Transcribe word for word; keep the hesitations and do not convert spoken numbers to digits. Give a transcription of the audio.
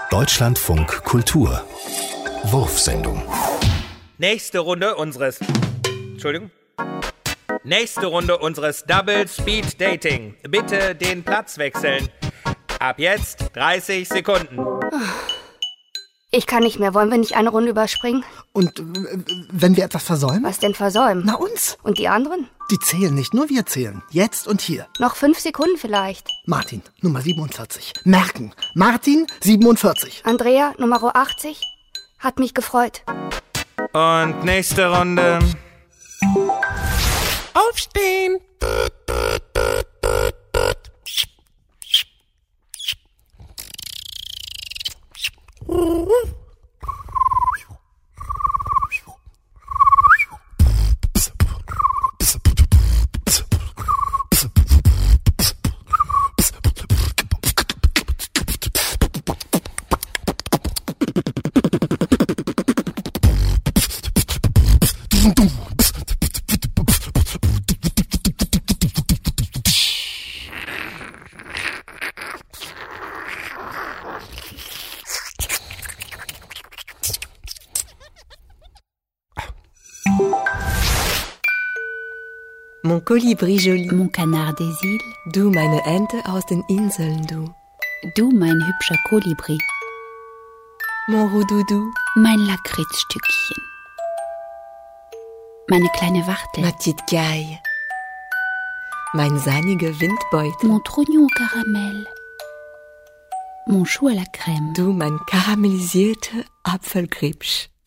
Deutschlandfunk Kultur. Wurfsendung. Nächste Runde unseres... Entschuldigung. Nächste Runde unseres Double Speed Dating. Bitte den Platz wechseln. Ab jetzt dreißig Sekunden. Ich kann nicht mehr. Wollen wir nicht eine Runde überspringen? Und äh, wenn wir etwas versäumen? Was denn versäumen? Na uns. Und die anderen? Die zählen nicht, nur wir zählen. Jetzt und hier. Noch fünf Sekunden vielleicht. Martin, Nummer siebenundvierzig. Merken. Martin, siebenundvierzig. Andrea, Nummer achtzig. Hat mich gefreut. Und nächste Runde. Aufstehen! Mon Kolibri joli, mon Canard des Îles, du meine Ente aus den Inseln, du. Du mein hübscher Kolibri, Mon Roudoudou, mein Lakritzstückchen, meine kleine Wachtel, ma petite Caille, mein sahniger Windbeutel, mon Trognon au Karamell, mon Chou à la Crème, du mein karamellisierte Apfelgripsch.